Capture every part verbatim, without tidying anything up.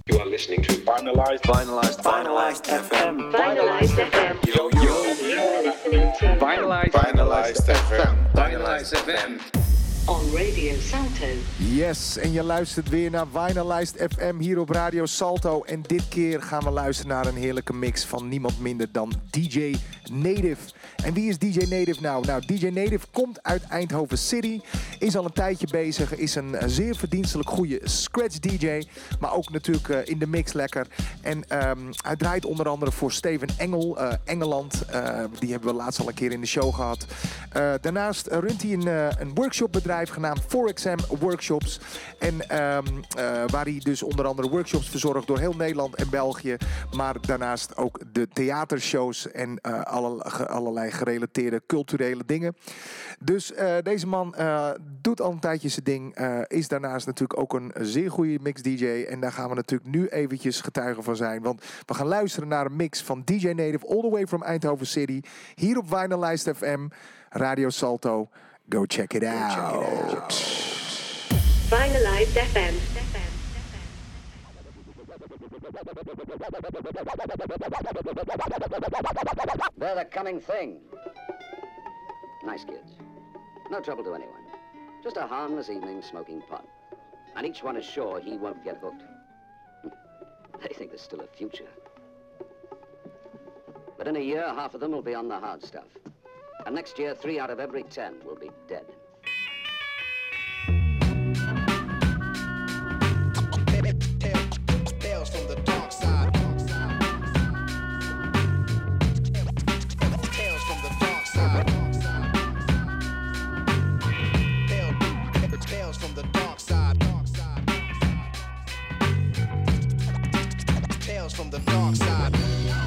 You are listening to Finalized, Finalized, Finalized F M. Finalized F M. Yo, yo. You're listening to Finalized, Finalized F M. Finalized F M. On Radio Salto. Yes, en je luistert weer naar Vinylized F M hier op Radio Salto. En dit keer gaan we luisteren naar een heerlijke mix van niemand minder dan D J Native. En wie is D J Native nou? Nou, D J Native komt uit Eindhoven City. Is al een tijdje bezig. Is een zeer verdienstelijk goede scratch D J. Maar ook natuurlijk uh, in de mix lekker. En um, hij draait onder andere voor Steven Engel, uh, Engeland. Uh, die hebben we laatst al een keer in de show gehad. Uh, daarnaast uh, runt hij een, uh, een workshopbedrijf genaamd four X M Workshops. En um, uh, waar hij dus onder andere workshops verzorgt door heel Nederland en België. Maar daarnaast ook de theatershows en uh, alle, allerlei gerelateerde culturele dingen. Dus uh, deze man uh, doet al een tijdje zijn ding. Uh, is daarnaast natuurlijk ook een zeer goede mix-D J. En daar gaan we natuurlijk nu eventjes getuigen van zijn. Want we gaan luisteren naar een mix van D J Native all the way from Eindhoven City. Hier op Vinylized F M, Radio Salto. Go check it out. Check it out. Finalized F M. They're the coming thing. Nice kids. No trouble to anyone. Just a harmless evening smoking pot. And each one is sure he won't get hooked. They think there's still a future. But in a year, half of them will be on the hard stuff. And next year, three out of every ten will be dead. Tales from the dark side. Tales from the dark side. Tales from the dark side. Tales from the dark side.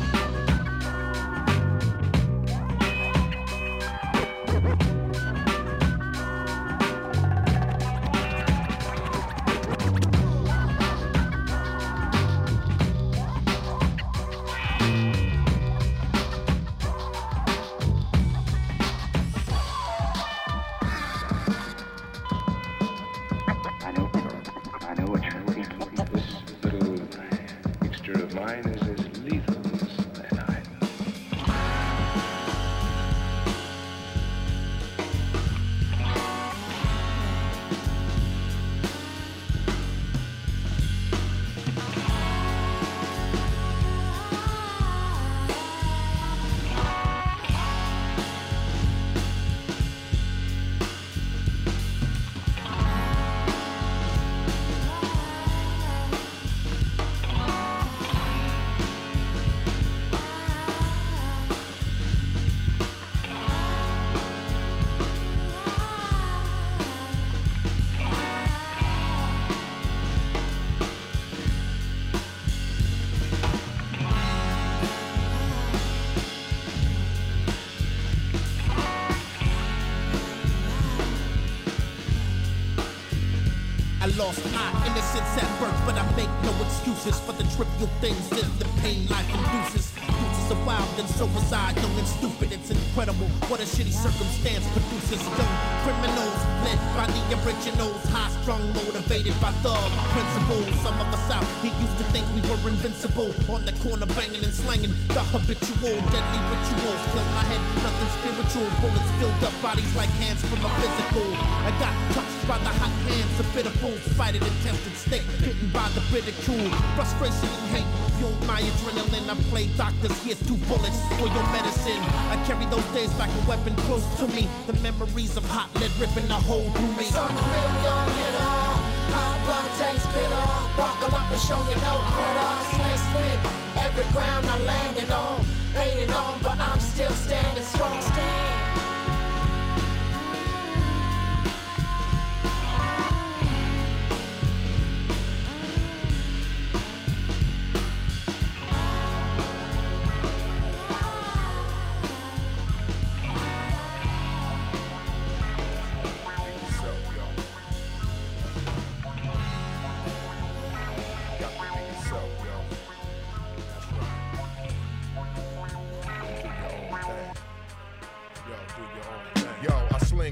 Lost my innocence at birth, but I make no excuses for the trivial things and the pain life induces. You to survive, then so was I, young and stupid. It's incredible what a shitty circumstance produces. Young criminals led by the originals, high strung, motivated by thug principles. Some of us out, he used to think we were invincible. On the corner banging and slanging the habitual deadly rituals. Kill my head, nothing spiritual. Bullets filled up bodies like hands from a physical. I got touched by the hot hands of bitter fools. Fighting attempted stake, bitten by the ridicule. Frustration and hate fueled my adrenaline. I play doctors, here's two bullets for your medicine. I carry those days like a weapon close to me. The memories of hot lead ripping a hole through me. Some real young hitter, hot blood tastes bitter. Buckle up and show you no critter. Snake split every ground I landed on. Faded on, but I'm still standing strong. Stand.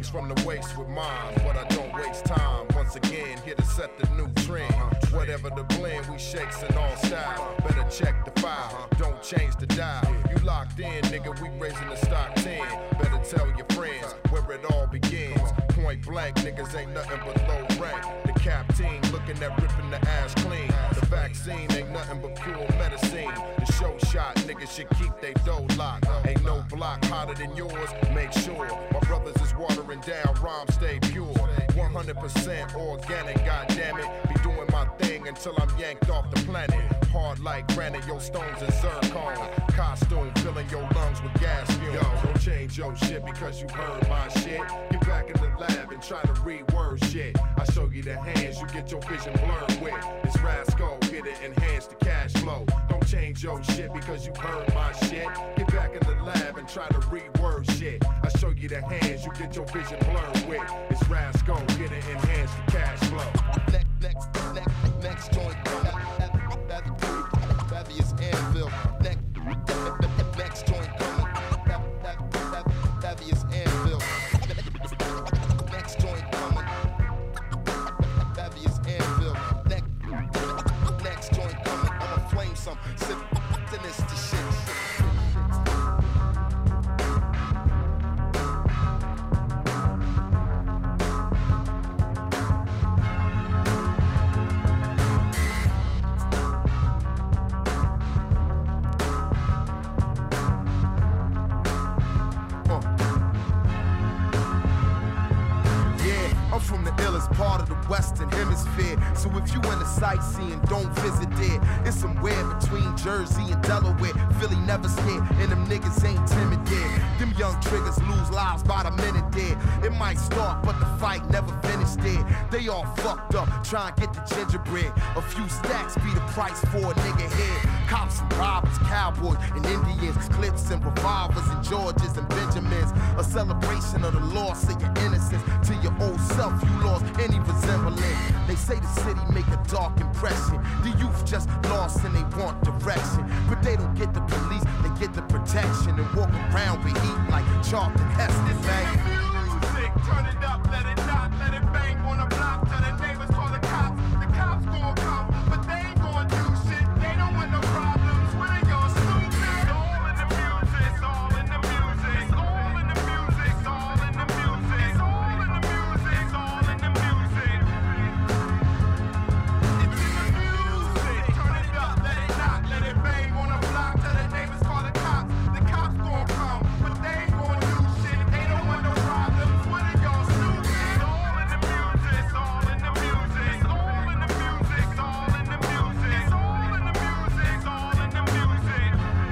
Things from the waist with mine, but I don't waste time. Once again, here to set the new trend. Whatever the blend, we shakes in all style. Better check the file, don't change the dial. You locked in, nigga, we raising the stock ten. Better tell your friends where it all begins. Point blank, niggas ain't nothing but low rank. The cap team looking at ripping the ass clean. The vaccine ain't nothing but pure medicine. The show shot, niggas should keep they dough locked. Ain't no block hotter than yours, make sure. My brothers is watering down, rhymes stay pure. one hundred percent organic, goddammit. Be doing my thing until I'm yanked off the planet. Hard like granite, your stones is zircon. Costume filling your lungs with gas fumes. Yo, don't change your shit because you heard my shit. Get back in the lab and try to read word shit. I show you the hands, you get your vision blurred with. It's Rasco, get it enhance the cash flow. Don't change your shit because you heard my shit. Get back in the lab and try to read word shit. I show you the hands, you get your vision blurred with. It's Rasco, get it enhance the cash flow. Next, next, next, next joint. Heaviest anvil. Next, next joint coming. Heaviest anvil. Next joint coming. Heaviest anvil. Next, next joint coming. I'ma flame some. Sip this to shit. Part of the Western Hemisphere. So if you into sightseeing, don't visit there. It's somewhere between Jersey and Delaware. Philly never scared, and them niggas ain't timid there. Them young triggers lose lives by the minute there. It might start, but the fight never finished there. They all fucked up, trying to get the gingerbread. A few stacks be the price for a nigga head. Cops and robbers, cowboys and Indians, clips and revolvers and Georges and Benjamins. A celebration of the loss of your innocence. To your old self, you lost any resemblance. They say the city make a dark impression. The youth just lost and they want direction. But they don't get the police, they get the protection. And walk around with heat like Charlton Heston, man. Music, turn it up, let it knock, let it bang on the block. Tell the neighbors, call the cops. The cops gon' come, but they ain't gon' do shit. They don't want no problems. What are y'all stupid? It's all in the music, it's all in the music. It's all in the music, it's all in the music. It's all in the music, it's all in the music. It's in the music. Turn it up, let it knock, let it bang on the block. Tell the neighbors, call the cops. The cops gon' come, but they ain't gon' do shit. They don't want no problems. What are y'all stupid? It's all in the music, it's all in the music. It's all in the music, it's all in the music. It's all in the music, it's all in the music.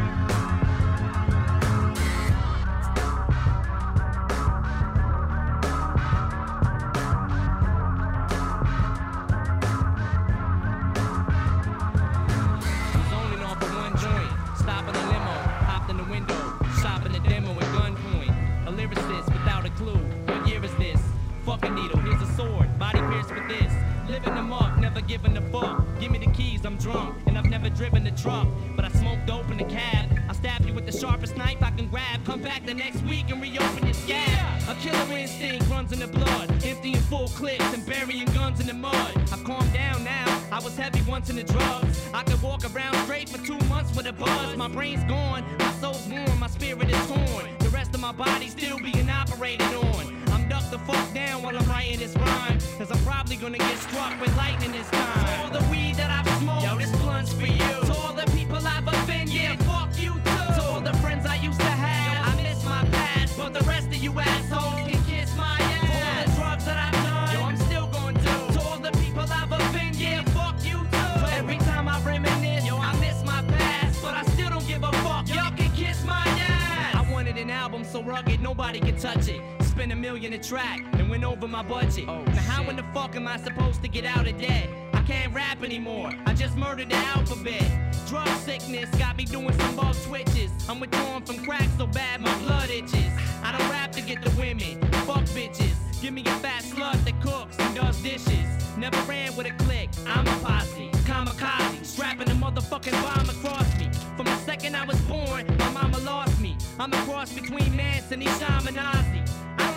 Zoning off of one joint, stopping the limo, hopped in the window, shopping the demo at gunpoint. A lyricist without a clue. What year is this? Fuck a needle, here's a sword, body pierced with this. Living them up, never giving a fuck. Give me the keys, I'm drunk, and I've never driven a truck. But I smoked dope in the cab. I stab you with the sharpest knife I can grab. Come back the next week and reopen your scab. A killer instinct runs in the blood, emptying full clips and burying guns in the mud. I've calmed down now, I was heavy once in the drugs. I could walk around straight for two months with a buzz. My brain's gone, my soul's warm, my spirit is torn. The rest of my body still being operated on. I'm ducked the fuck down while I'm writing this rhyme, cause I'm probably gonna get struck with lightning this time. To all the weed that I've smoked, yo, this blunt's for you. To all the people I've offended, yeah, fuck you too. To all the friends I used to have, I miss my past, but the rest of you assholes can kiss my ass. For all the drugs that I've done, yo, I'm still gonna do. To all the people I've offended, yeah, fuck you too. So every time I reminisce, yo, I miss my past, but I still don't give a fuck. Y'all can kiss my ass. I wanted an album so rugged nobody could touch it. Spent a million a track and went over my budget. Oh, now how in the fuck am I supposed to get out of debt? I can't rap anymore, I just murdered the alphabet. Drug sickness got me doing some bug switches. I'm withdrawn from crack so bad my blood itches. I don't rap to get the women, fuck bitches. Give me a fat slut that cooks and does dishes. Never ran with a clique, I'm a posse. Kamikaze, strapping a motherfucking bomb across me. From the second I was born, my mama lost me. I'm a cross between Manson and Shaminazi. I don't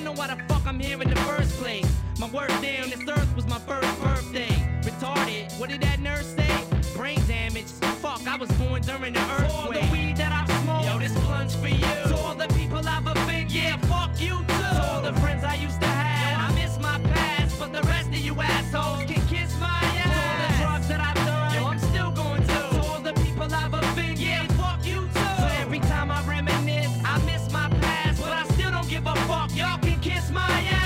know why the fuck I'm here in the first place. My work down this earth was my first birthday. Retarded, what did that nurse say? Brain damage. Fuck, I was born during the earthquake. For all the weed that I've smoked, yo, this blunt's for you. To all the people I've offended, yeah, fuck you too. To all the friends I used to have, yo, I miss my past, but the rest of you assholes can kiss my ass. To all the drugs that I've done, yo, I'm still going to. To all the people I've offended, yeah, fuck you too. So every time I reminisce, I miss my past, but I still don't give a fuck. Y'all can kiss my ass.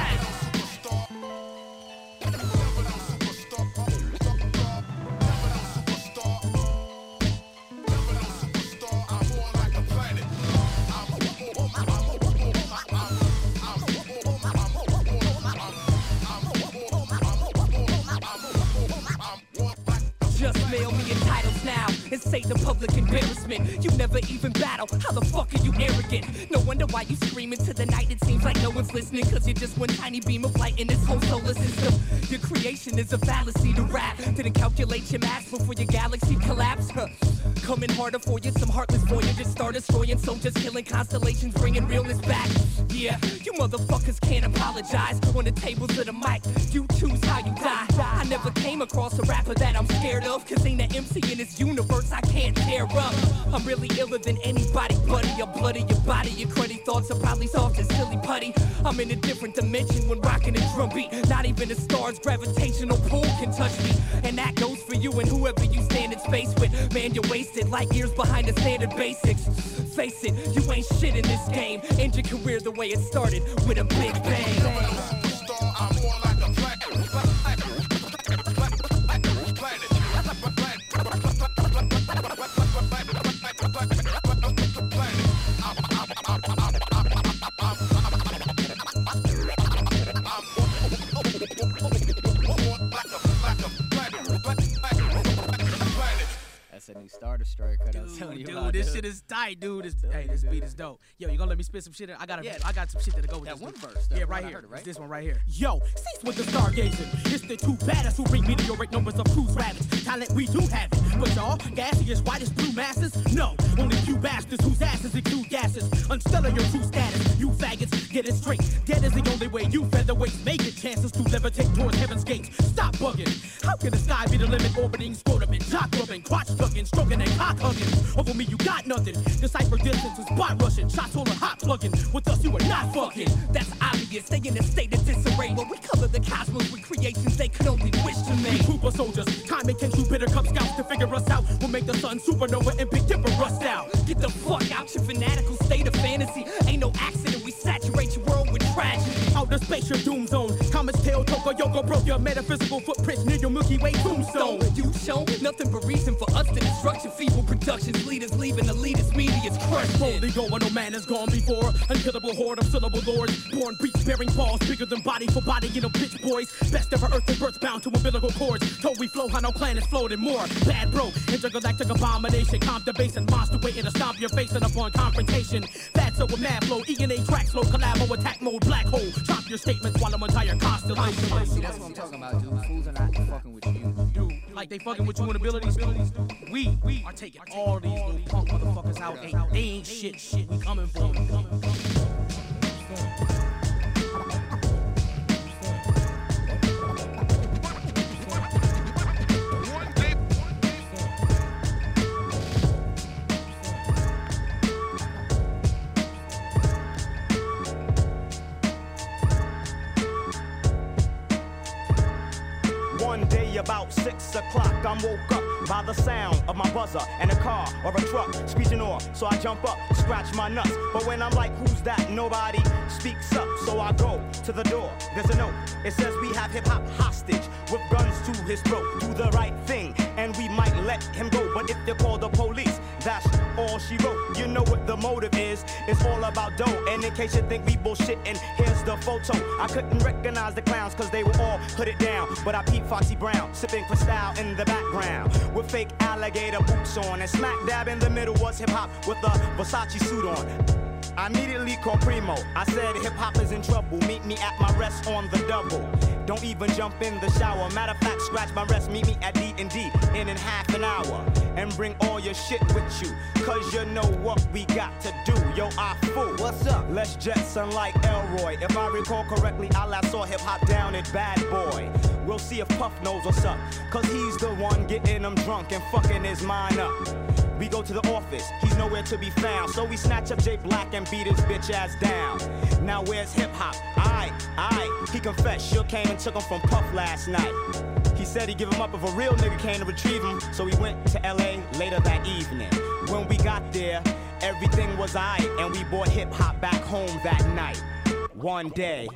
Just mail me your titles now and say the public embarrassment. You never even battle. How the fuck are you arrogant? No wonder why you scream into the night. It seems like no one's listening, cause you're just one tiny beam of light in this whole solar system. Your creation is a fallacy to rap. Didn't calculate your mass before your galaxy collapsed. Huh. Coming harder for you, some heartless voyagers start destroying soldiers, killing constellations, bringing realness back. Yeah, you motherfuckers can't apologize. On the tables of the mic, you choose how you die. I never came across a rapper that I'm scared of, cause ain't an M C in this universe I can't tear up. I'm really iller than anybody, buddy. Your blood in your body, your cruddy thoughts are probably soft as silly putty. I'm in a different dimension when rocking a drum beat. Not even a star's gravitational pull can touch me. And that goes for you and whoever you stand in space with. Man, you're wasted, like years behind the standard basics. Face it, you ain't shit in this game. End your career the way it started, with a big bang. I'm more like a planet. That's a new Star Destroyer cut. I was telling you Dude, about, this dude. shit is tight, dude. This, hey, this beat is dope. Yo, you gonna let me spit some shit? I got, Yeah. I got some shit to go with That this one dude. verse, that Yeah, one right I here. heard it, right? It's this one right here. Yo, cease with the stargazing. It's the two baddest who bring meteoric numbers of cruise rabbits. Talent we do have it, but y'all gassy as white as blue masses. No, only few bastards whose asses exude gases. Unstellar your true status. You faggots, get it straight. Dead is the only way you featherweights make it. Chances to levitate towards heaven's gates. Stop bugging. How can the sky be the limit? Orbiting, scrotum and jock rubbing, crotch tugging, stroking and cock hugging. Over me, you got nothing. Decipher distances, spot rushing, shots full of hot plugging. With us, you are not fucking. That's obvious, they in a state of disarray. But we color the cosmos with creations they could only wish to make. Trooper soldiers, time making true bitter Cub Scouts to figure us out. We'll make the sun supernova and Big Dipper rust out. Get the fuck out your fanatical state of fantasy. Ain't no accident, we saturate your world with tragedy. Outer space, your doom zone. Comet's tail, Toko Yoko broke your metaphysical footprints near your Milky Way tombstone. You shown nothing but reason for us to destruct your feeble productions. Leaders leaving, elitist media's crushed. Slowly going, no man has gone before. Unkillable horde of syllable lords. Born beats bearing balls bigger than body for body, you know, bitch boys. Best ever earth and birth bound to umbilical cords. Told we flow how no planets floating more. Bad bro, intergalactic abomination. Comp the base and monster waiting to stomp your face and upon confrontation. That's over mad flow, E N A track slow, collabo attack mode, black hole. Chop your statements while I'm entire constellation. See, that's what I'm talking about, dude. Fools are not fucking with you. Dude, like they fucking with you in abilities, dude. We, we are taking all these little punk motherfuckers out. They, they ain't shit, shit. We coming for them. Coming for them. One day about six o'clock, I'm woke up by the sound of my buzzer and a car or a truck screeching off. So I jump up, scratch my nuts. But when I'm like, who's that? Nobody speaks up. So I go to the door. There's a note. It says we have hip hop hostage with guns to his throat. Do the right thing and we might let him go. But if you call the police, that's all she wrote. You know what the motive is. It's all about dough. And in case you think we bullshitting, here's the photo. I couldn't recognize the clowns cause they were all hooded down. But I peeped Foxy Brown, sipping Cristal in the background. With fake alligator boots on. And smack dab in the middle was hip hop with a Versace suit on. I immediately called Primo. I said hip hop is in trouble. Meet me at my rest on the double. Don't even jump in the shower. Matter of fact, scratch my rest. Meet me at D and D in in half an hour. And bring all your shit with you. Cause you know what we got to do. Yo, I fool. What's up? Let's Jetson like Elroy. If I recall correctly, I last saw hip hop down at Bad Boy. We'll see if Puff knows what's up. Cause he's the one getting them drunk and fucking his mind up. We go to the office, he's nowhere to be found. So we snatch up Jay Black and beat his bitch ass down. Now where's hip hop? Aight, aight, he confessed, Shook came and took him from Puff last night. He said he'd give him up if a real nigga came to retrieve him. So we went to L A later that evening. When we got there, everything was aight. And we brought hip hop back home that night. One day.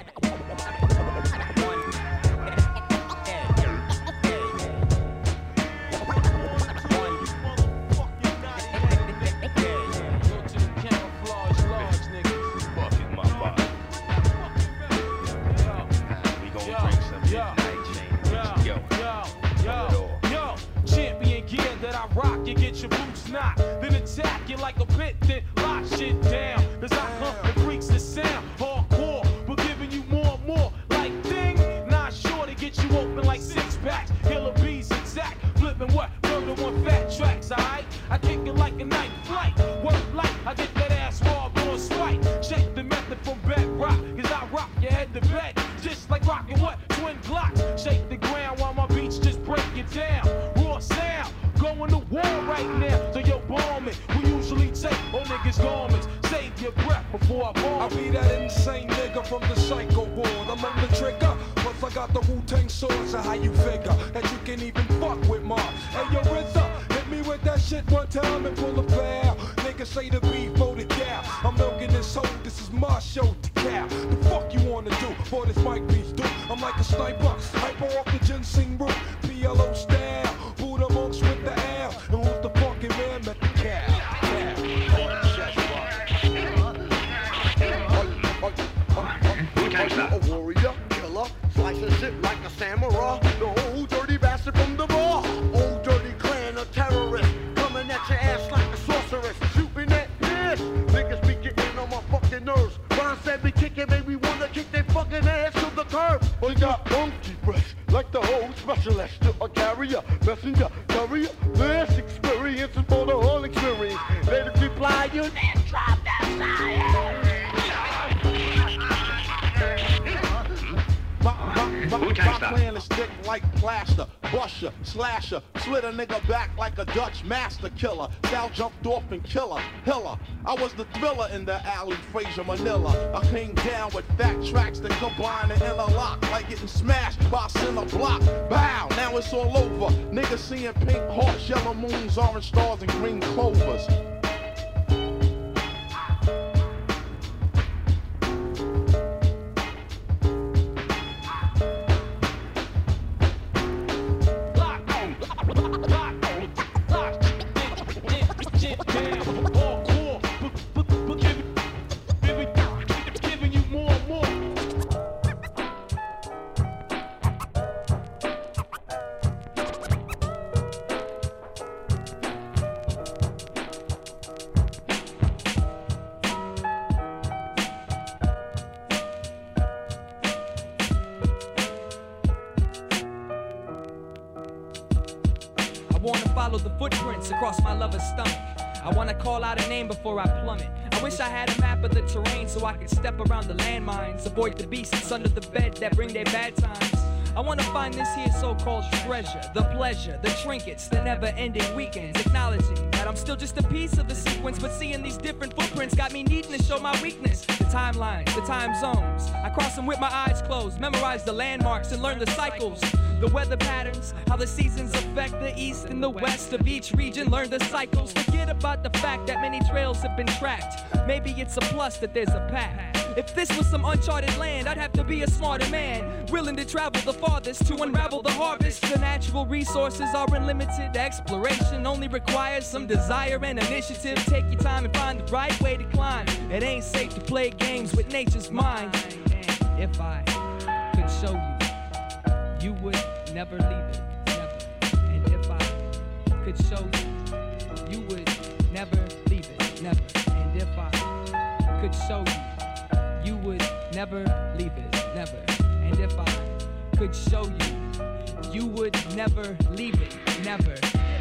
Rock, you get your boots knocked, then attack you like a pit, then lock shit down. Cause I come and freaks the sound, hardcore, but giving you more and more. Like ding, not sure to get you open like six packs. Killer bees exact, flipping what? Murder one fat tracks, alright? I kick it like a night flight, work light, I get that ass raw, going swipe. Shake the method from bedrock, cause I rock your head to bed, just like rocking what? Twin Glocks. Shake the ground while my beats just break it down. Raw sound. Going to war right now, so yo bomb it. We usually take all niggas' garments. Save your breath before I bomb. I be that insane nigga from the psycho ward. I'm on the trigger, plus I got the Wu-Tang sword. So how you figure that you can even fuck with Mars? Hey yo RZA, hit me with that shit one time and pull a foul. Niggas say the beef for the cow. I'm milking this hoe, this is my show to cow. The fuck you wanna do? Boy, this mic beats do. I'm like a sniper, hyper off the ginseng root. P L O style, Buddha monks with the L. And who's the fucking man met the cow? A warrior, killer, slicing shit like a samurai. The old dirty bastard from the bar. Old dirty clan of terrorists coming at your ass like a sorceress. Shooting at this. Niggas be getting on my fucking nerves. Ron said we kicking, made me wanna kick their fucking ass to the curb. We got monkey breath, like the whole specialist. A carrier, messenger, courier. This experience is for the whole experience. Let it reply, you then drop that side. My, my, my plan is stick like plaster, busher, slasher, slit a nigga back like a Dutch master killer. Sal jumped off and killer, hiller. I was the thriller in the alley, Fraser Manila. I came down with fat tracks that combine and interlock like getting smashed by a center block. Bow, now it's all over. Niggas seeing pink hearts, yellow moons, orange stars, and green clovers. Across my lover's stomach, I wanna call out a name before I plummet. I wish I had a map of the terrain so I could step around the landmines, avoid the beasts under the bed that bring their bad times. I wanna find this here so-called treasure, the pleasure, the trinkets, the never-ending weekends, acknowledging that I'm still just a piece of the sequence, but seeing these different footprints got me needing to show my weakness. The timelines, the time zones, I cross them with my eyes closed, memorize the landmarks and learn the cycles. The weather patterns, how the seasons affect the east and the west of each region. Learn the cycles, forget about the fact that many trails have been tracked. Maybe it's a plus that there's a path. If this was some uncharted land, I'd have to be a smarter man, willing to travel the farthest to unravel the harvest. The natural resources are unlimited. Exploration only requires some desire and initiative. Take your time and find the right way to climb. It ain't safe to play games with nature's mind. And if I could show you, you would never leave it, never. And if I could show you, you would never leave it, never. And if I could show you, you would never leave it, never. And if I could show you, you would never leave it, never.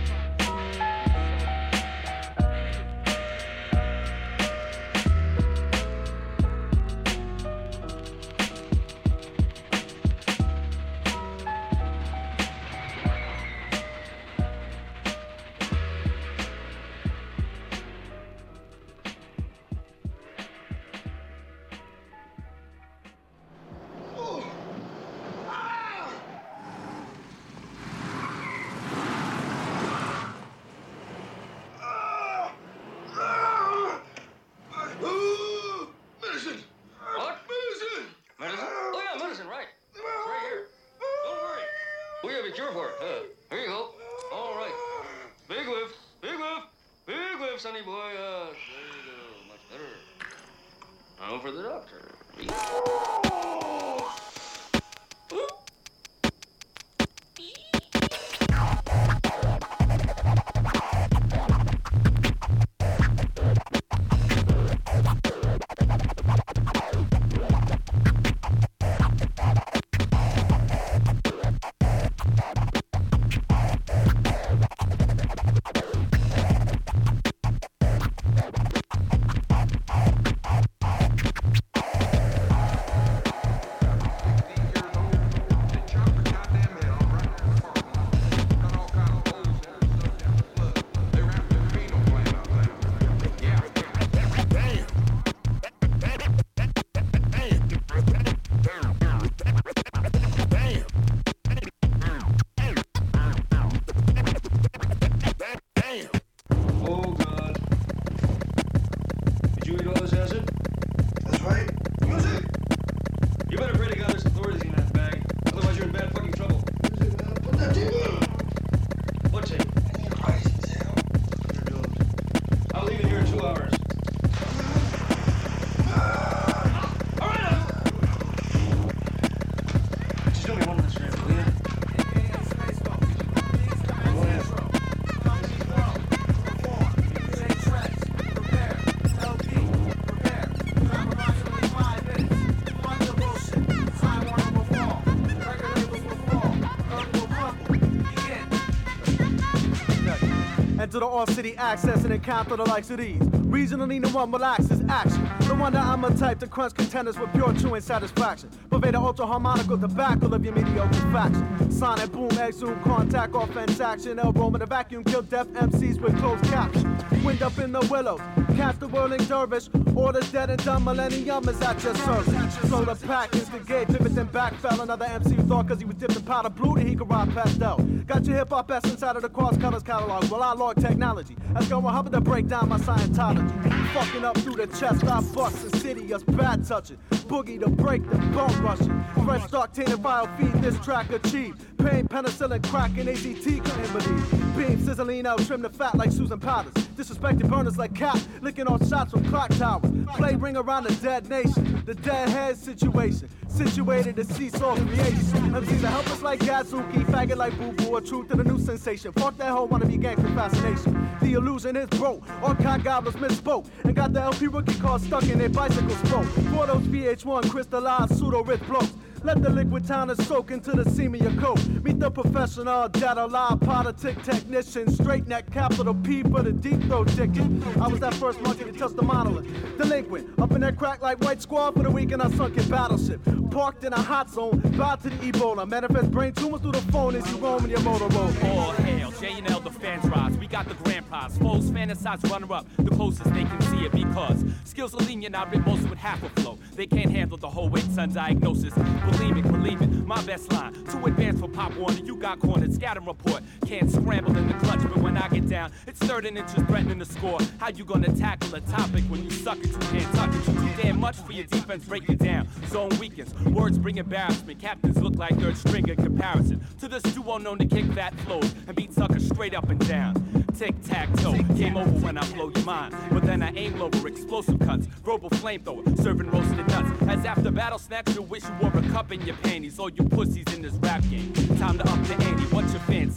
To the all-city access and encounter the likes of these. Regionally, no one relaxes action. No wonder I'm a type to crunch contenders with pure chewing satisfaction. Pervade the ultra-harmonical tobacco of your mediocre faction. Sonic boom, exhume, contact, offense action. Elbow in the vacuum, kill deaf M Cs with closed caption. Wind up in the willows, cast the whirling dervish. Orders dead and done, millennium is at your service. So the pack instigate, pivot then backfell. Another M C thought cause he was dipped in powder blue that he could ride pastel. Got your hip-hop essence out of the cross colors catalog. Well, I log technology. That's going to to break down my Scientology. Fucking up through the chest, I bust insidious, bad touching. Boogie to break the bone rushing. Fresh stock, tainted file, feed this track achieved. Pain, penicillin, crack, and A Z T couldn't believe. Beam, sizzling out, trim the fat like Susan Powders. Disrespected burners like Cap, licking off shots from clock towers. Play ring around the dead nation, the dead head situation. Situated to seesaw creation. M Cs are helpless like Gazuki, faggot like Boo Boo, a truth to the new sensation. Fuck that whole wannabe gangster fascination. The illusion is broke, all cock gobblers misspoke. And got the L P rookie car stuck in their bicycle spoke. For those V H one crystallized pseudo-rich blokes. Let the liquid towners soak into the seam of your coat. Meet the professional, data live, politic technician. Straight neck, capital P for the deep throat ticket. I was that first monkey to touch the monolith. Delinquent, up in that crack like White Squad for the weekend I sunk in battleship. Parked in a hot zone, bound to the Ebola. Manifest brain tumors through the phone as you roam in your Motorola. All hail, J and L the fans rise. We got the grand prize. Foes fantasize runner up, the closest they can see it because skills are lenient, I rip most with half a flow. They can't handle the whole weight, son diagnosis. Believe it, believe it, my best line. Too advanced for Pop Warner, you got cornered. Scatter report, can't scramble in the clutch, but when I get down, it's third and inches threatening to score. How you gonna tackle a topic when you suck it, you can't tuck it? You too damn much for your defense, break it down. Zone weakens, words bring embarrassment. Captains look like third string in comparison to this duo known to kick fat flows and beat suckers straight up and down. Tic-tac-toe, game over when I blow your mind. But then I aim lower, explosive cuts, verbal flamethrower, serving roasted nuts. As after battle snacks, you wish you wore a cup in your panties. All you pussies in this rap game, time to up the ante, what's your fancy?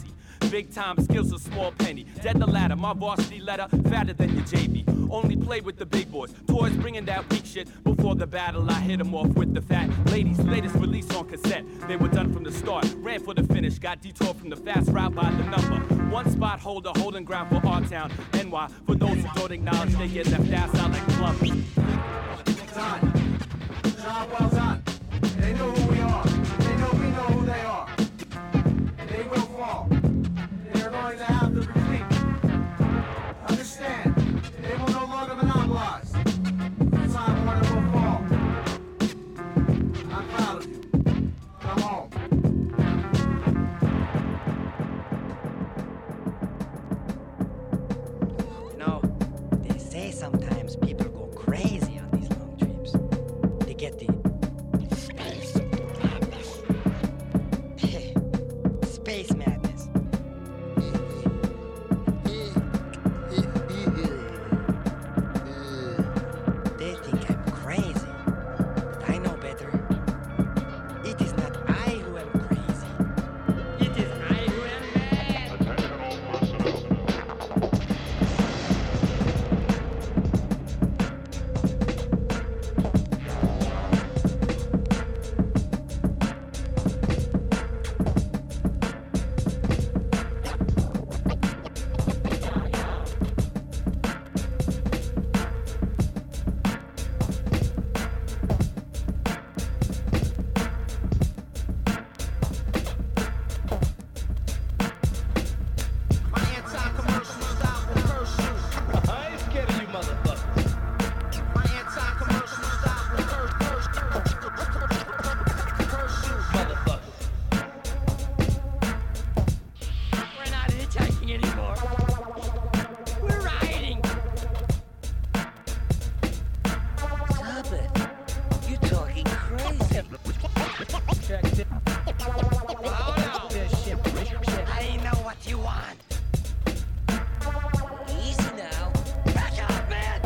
big time, skills a small penny. Dead the ladder, my varsity letter, fatter than your J V. Only play with the big boys, toys bringing that weak shit. Before the battle, I hit them off with the fat ladies. Latest release on cassette, they were done from the start. Ran for the finish, got detoured from the fast route by the number. One spot holder, holding ground for R-Town, N Y. For those who don't acknowledge, they get left ass out like plumbers. Done. Job well done. They know who we are. They know we know who they are. And they will fall. They're going to have to retreat. Understand, they will no longer monopolize. Time Warner will fall. I'm proud of you. Come home. You know, they say sometimes people go crazy on these long trips. They get the space madness. Space madness. They think I'm crazy, but I know better. It is not I who am crazy. It is I who am mad. My anti-commercial style will curse you. I ain't scared of you motherfuckers. My anti-commercial style will curse, curse, curse, curse you. Motherfuckers. We're not hitchhiking anymore. We're riding. Stop it. You're talking crazy. Check it. Hold on. I didn't know what you want. Easy now. Back up, man.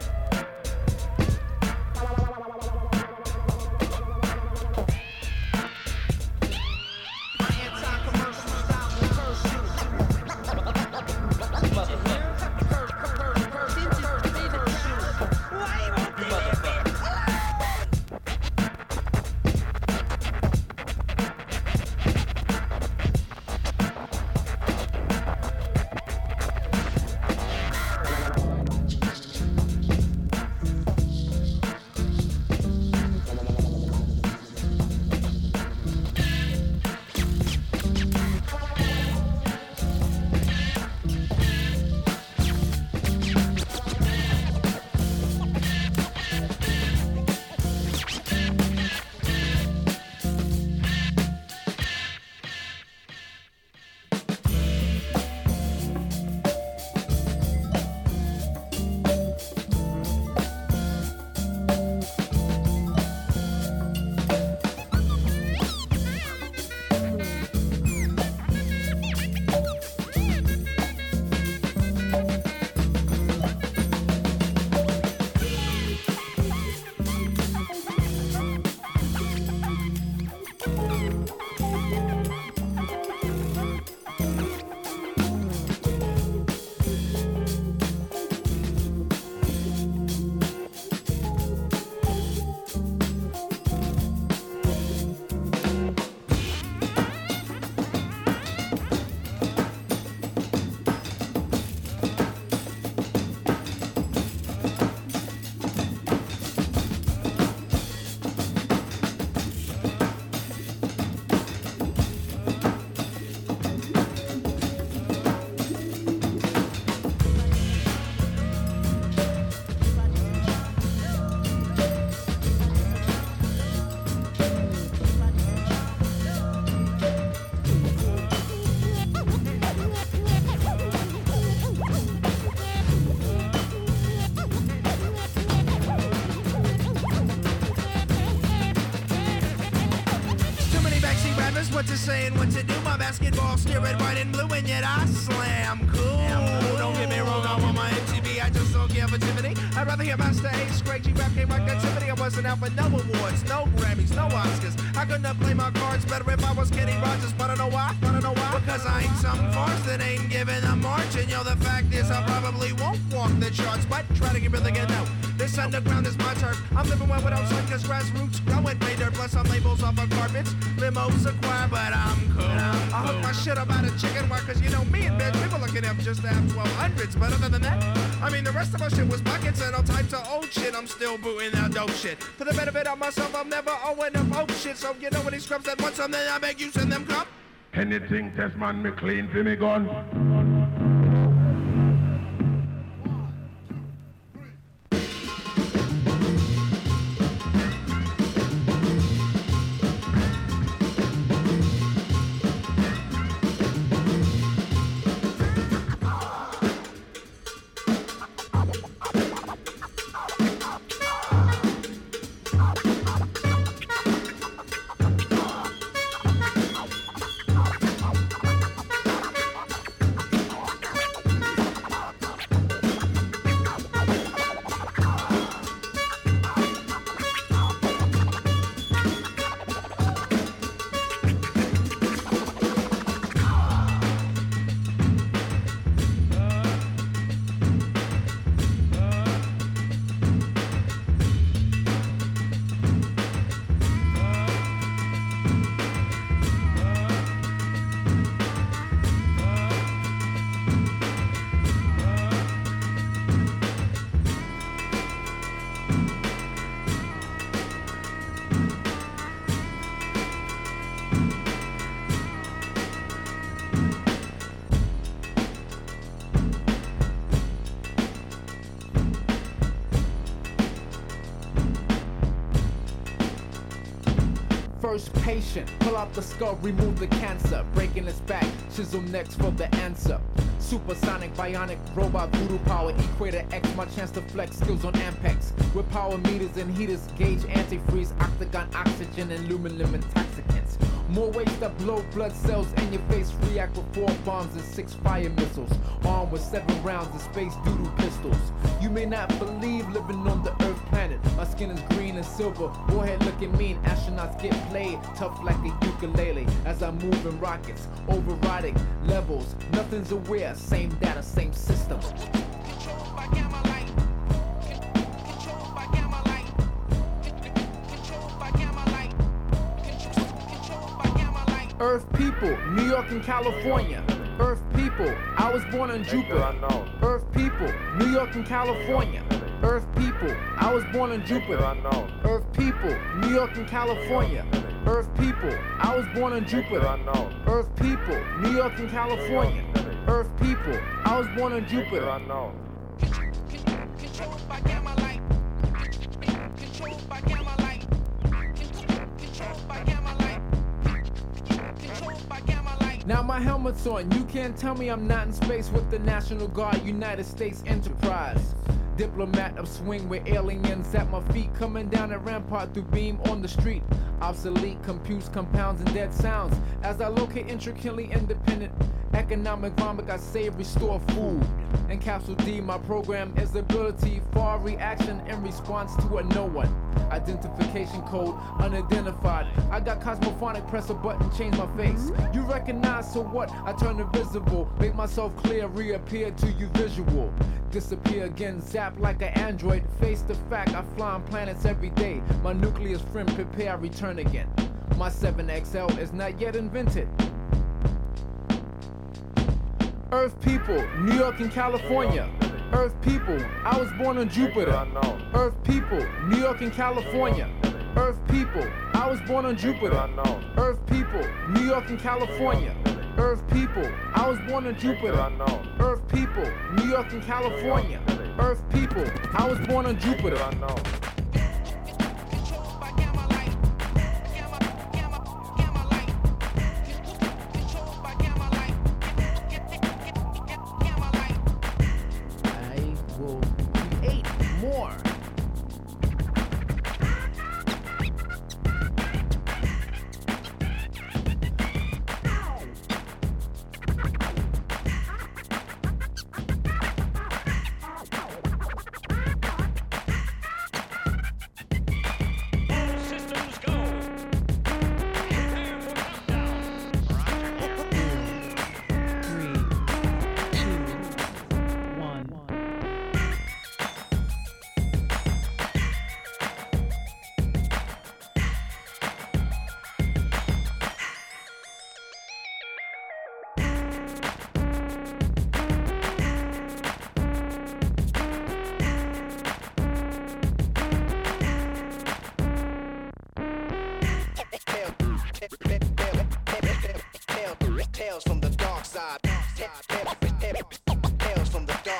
My anti-commercial style will curse you. Motherfuckers. Curse, curse, curse, curse, curse, curse you. Why won't they Motherfuckers. What to say and what to do. My basketball steering white and blue, and yet I slam cool. Don't get me wrong, I want my M T V. I just don't care for Tiffany. I'd rather hear Master Ace, Craig G, Rap Game, Rock Activity. I wasn't out for no awards, no Grammys, no Oscars. I couldn't have played my cards better if I was Kenny Rogers. Wanna know why? Wanna know why? Because I ain't some farce that ain't giving a march. And yo, the fact is I probably won't walk the charts, but try to get rid of it now. This underground is my turf. I'm living well without sun, cause grassroots growing pay dirt. Plus I'm labels off of carpets, limos acquire, but I'm cool. I hook my shit about a chicken wire, cause you know me and bitch, people looking up just to have twelve hundreds. But other than that, I mean the rest of my shit was buckets and all types of old shit. I'm still booting out dope shit. For the benefit of myself, I'm never owing up old shit. So you know when these scrubs that want something, I beg you send them come. Anything test man me clean for me gun. First patient, pull out the skull, remove the cancer. Breaking its back, chisel next for the answer. Supersonic, bionic, robot, voodoo power. Equator X, my chance to flex skills on Ampex. With power meters and heaters, gauge antifreeze, octagon, oxygen, and aluminum intoxicants. More ways that blow blood cells in your face. React with four bombs and six fire missiles. Armed with seven rounds of space doodle pistols. You may not believe living on the Earth planet. My skin is green and silver. Warhead looking mean. Astronauts get played tough like a ukulele. As I move in rockets, overriding levels. Nothing's aware. Same data, same system. Earth people, New York and California. Earth people, I was born on Jupiter. Earth people, New York and California. Earth people, I was born on Jupiter. Earth people, New York and California. Earth people, I was born on Jupiter. Earth people, New York and California. Earth people, I was born on Jupiter. Now my helmet's on, you can't tell me I'm not in space with the National Guard, United States Enterprise. Diplomat of swing with aliens at my feet, coming down a rampart through beam on the street. Obsolete computes, compounds, and dead sounds. As I locate intricately independent economic vomit, I save, restore food. And Capsule D, my program is ability for reaction in response to a no one. Identification code unidentified. I got cosmophonic, press a button, change my face. You recognize, so what? I turn invisible, make myself clear, reappear to you visual. Disappear again, zap like an android. Face the fact, I fly on planets every day. My nucleus friend, prepare, I return again. My seven X L is not yet invented. Earth people, New York and California. Earth people, I was born on Jupiter. Earth people, New York and California. Earth people, I was born on Jupiter. Earth people, New York and California. Earth people, I was born on Jupiter. Earth people, New York and California. Earth people, I was born on Jupiter.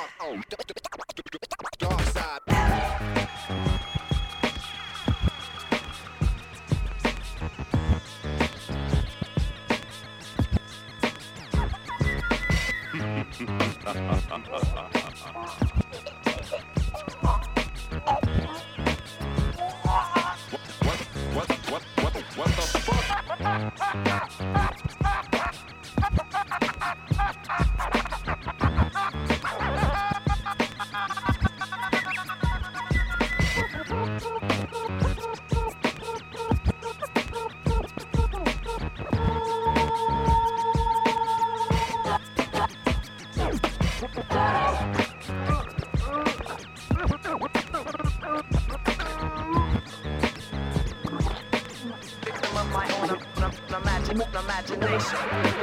Dark side. What, what, what, what, what the fuck? Victim of my own imagine, imagination.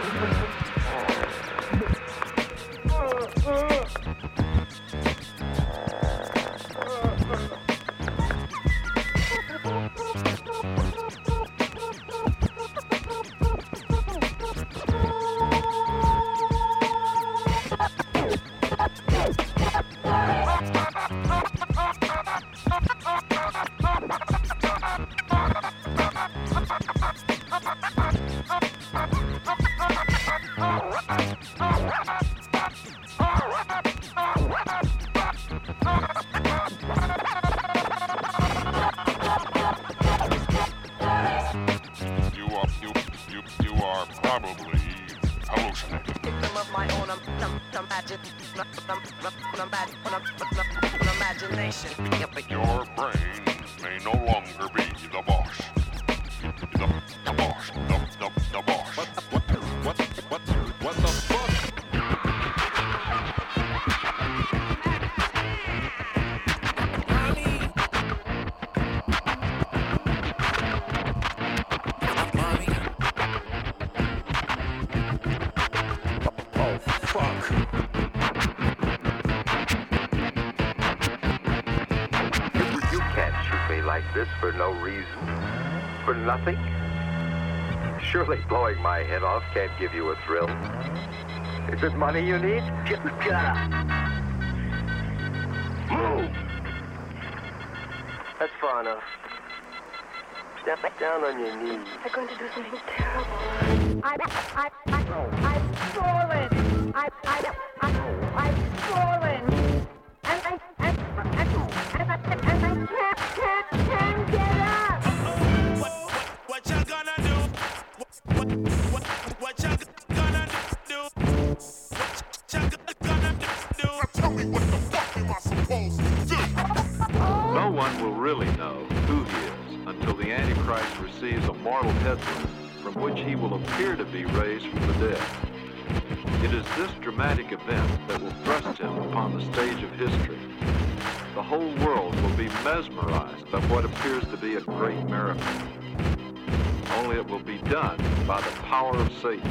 You are, you, you, you are probably hallucinating. Victim of my own imagine, imagination. Your brain may no longer be the boss. The, the boss. The, the, the boss. What, what, what, what, what the fuck? Oh, fuck. You can't shoot me like this for no reason. For nothing. Surely blowing my head off can't give you a thrill. Is it money you need? Get the gun. Move! That's far enough. Step down on your knees. I'm going to do something terrible. I, I, I, I've fallen. I, I, I, I've fallen. And I, and, and, and, I, and I can't, can't, can't get up. What, what, what you gonna do? What, what, what you gonna do? What you gonna do? Tell me what the fuck am I supposed to do? No one will really know who he is until the Antichrist receives a mortal head wound from which he will appear to be raised from the dead. It is this dramatic event that will thrust him upon the stage of history. The whole world will be mesmerized by what appears to be a great miracle. Only it will be done by the power of Satan.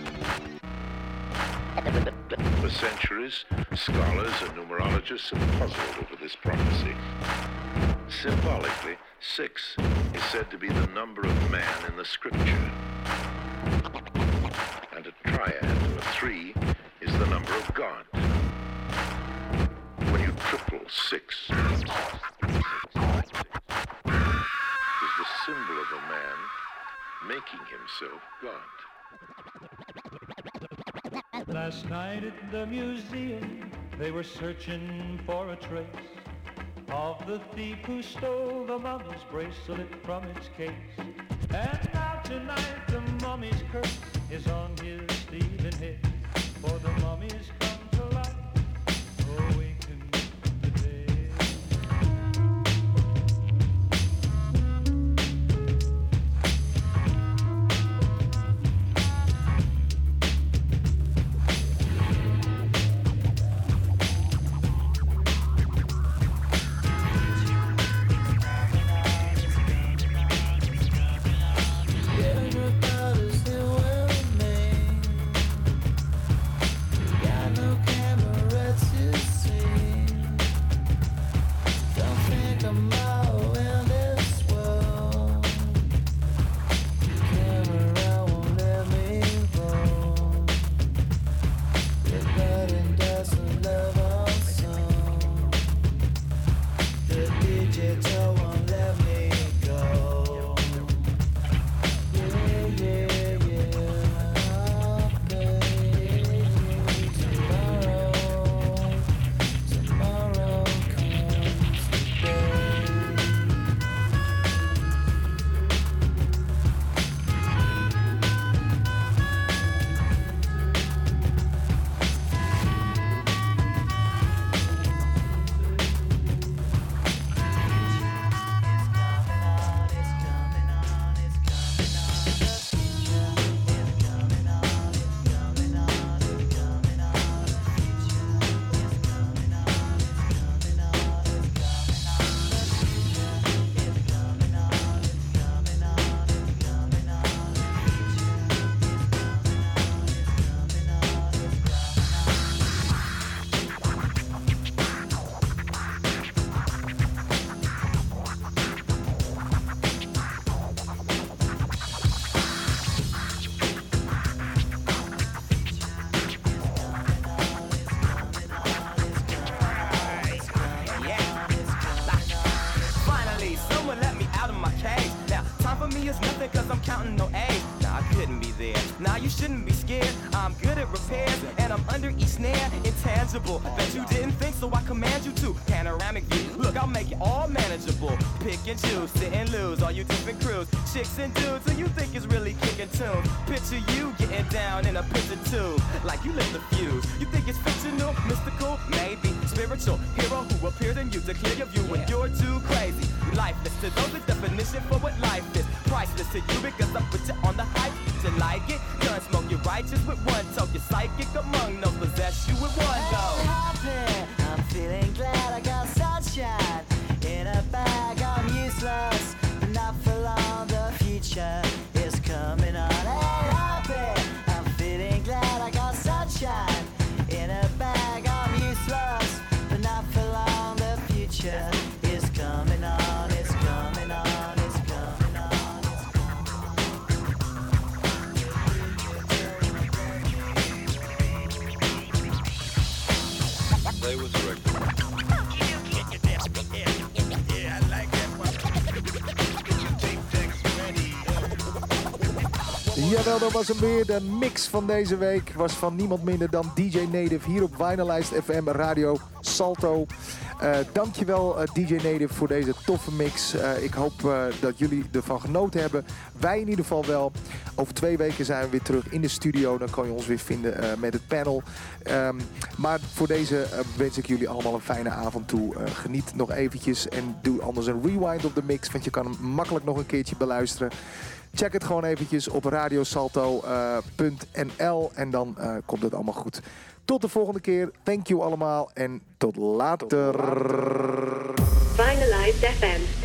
For centuries, scholars and numerologists have puzzled over this prophecy. Symbolically, six is said to be the number of man in the scripture. And a triad, or three, is the number of God. When you triple six, is the symbol of a man making himself God. Last night at the museum, they were searching for a trace of the thief who stole the mummy's bracelet from its case. And now tonight the mummy's curse is on his thieving head, for the mummy's come to life, awakened the dead. Everybody's here with me. Got no I'm good at repairs, and I'm under each snare, intangible. Bet you didn't think, so I command you to. Panoramic view, look, I'll make it all manageable. Pick and choose, sit and lose, all you different crews. Chicks and dudes who you think is really kicking tunes. Picture you getting down in a picture tube, like you lit the fuse. You think it's fictional, mystical, maybe spiritual. Hero who appeared in you to clear your view when you're too crazy. Lifeless to those, the definition for what life is. Priceless to you because I put you on the hype. You like it? Gun smoke, you're righteous with one toke. You're psychic among those, possess you with one go. Happy, I'm feeling glad I got sunshine in a bag. I'm useless, but not for long. The future is coming on. Hey, happy, I'm feeling glad I got sunshine in a bag. I'm useless, but not for long. The future is coming on. It's coming on. It's coming on. Play with the record. Yeah, I like that one. Jawel, dat was hem weer. De mix van deze week was van niemand minder dan D J Native hier op Vinylijst F M Radio Salto. Uh, dankjewel uh, D J Native voor deze toffe mix. Uh, ik hoop uh, dat jullie ervan genoten hebben. Wij in ieder geval wel. Over twee weken zijn we weer terug in de studio. Dan kan je ons weer vinden uh, met het panel. Um, maar voor deze uh, wens ik jullie allemaal een fijne avond toe. Uh, geniet nog eventjes en doe anders een rewind op de mix. Want je kan hem makkelijk nog een keertje beluisteren. Check het gewoon eventjes op radiosalto punt n l en dan uh, komt het allemaal goed. Tot de volgende keer. Thank you allemaal en tot later. Vinylijst F M.